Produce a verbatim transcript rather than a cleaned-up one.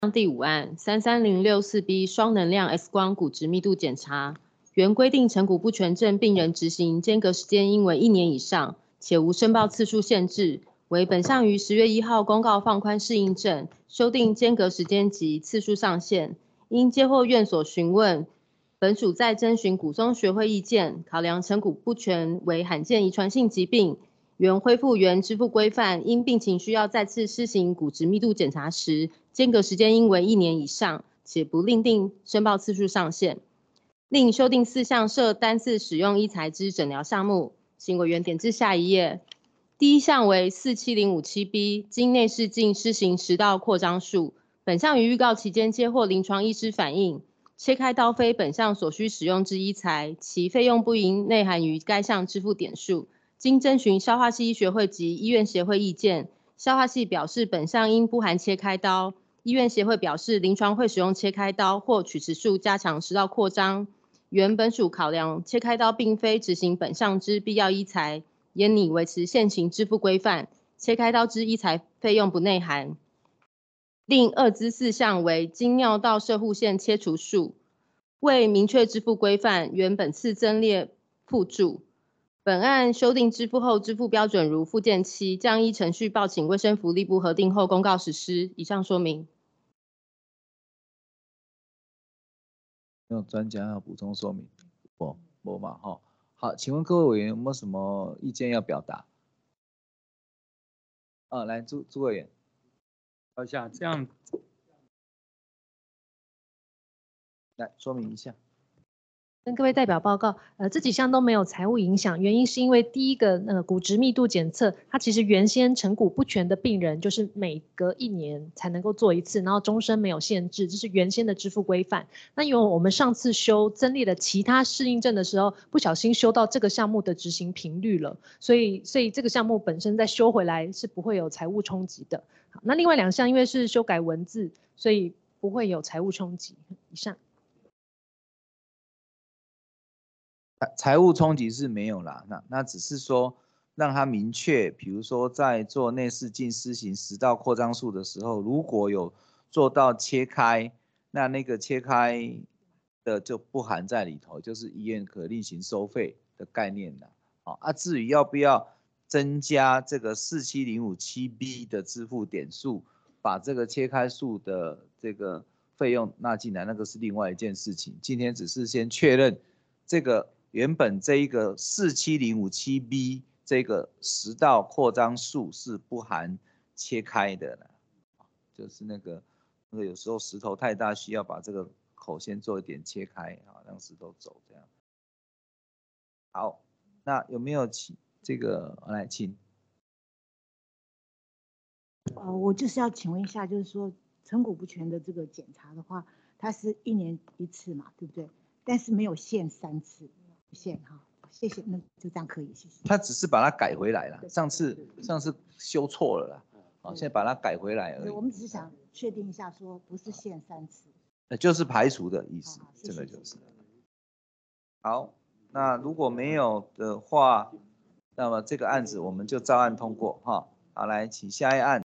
第五案三三零六四 B 双能量 X 光骨质密度检查，原规定成骨不全症病人执行间隔时间应为一年以上，且无申报次数限制，为本项于十月一号公告放宽适应症，修订间隔时间及次数上限。因接获院所询问，本署在征询骨松学会意见，考量成骨不全为罕见遗传性疾病。原恢复原支付规范，因病情需要再次施行骨质密度检查时，间隔时间应为一年以上，且不另定申报次数上限。另修订四项设单次使用医材之诊疗项目，请委员点至下一页。第一项为四七零五七 B 经内视镜施行食道扩张术，本项于预告期间接获临床医师反映，切开刀非本项所需使用之医材，其费用不应内含于该项支付点数。经征询消化系医学会及医院协会意见，消化系表示本项应不含切开刀，医院协会表示临床会使用切开刀或取持术加强食道扩张。原本属考量切开刀并非执行本项之必要医材，严拟维持现行支付规范，切开刀之医材费用不内含。另二之四项为经尿道摄护腺切除术，为明确支付规范，原本次增列附注。本案修订支付后支付标准如附件七，将依程序报请卫生福利部核定后公告实施。以上说明。 有专家要补充说明？不，不嘛哈。好，请问各位委员有没有什么意见要表达？啊，来朱朱委员。 等一下，这样来说明一下。 跟各位代表报告，呃，这几项都没有财务影响，原因是因为第一个，呃，骨质密度检测，它其实原先成骨不全的病人，就是每隔一年才能够做一次，然后终身没有限制，这是原先的支付规范。那因为我们上次修增列了其他适应症的时候，不小心修到这个项目的执行频率了，所以所以这个项目本身再修回来是不会有财务冲击的。好，那另外两项因为是修改文字，所以不会有财务冲击。以上。 财务冲击是没有啦，那那只是说让它明确，比如说在做内视镜施行食道扩张术的时候，如果有做到切开，那那个切开的就不含在里头，就是医院可另行收费的概念啦。好啊，至于要不要增加这个四七零五七 B 的支付点数，把这个切开术的这个费用纳进来，那个是另外一件事情。今天只是先确认这个。原本这一个四七零五七 B 这个食道扩张术是不含切开的了，就是那个那个有时候石头太大，需要把这个口先做一点切开啊，让石头走这样。好，那有没有请这个来请？ 呃，我就是要请问一下，就是说成骨不全的这个检查的话，它是一年一次嘛，对不对？但是没有限三次。限哈，谢谢，那就这样可以，谢谢。 他只是把它改回来了，上次上次修错了啦，好，现在把它改回来而已。 我们只是想确定一下，说不是限三次， 那就是排除的意思， 谢谢这个就是。好，那如果没有的话，那么这个案子我们就照案通过哈。好，来，请下一案。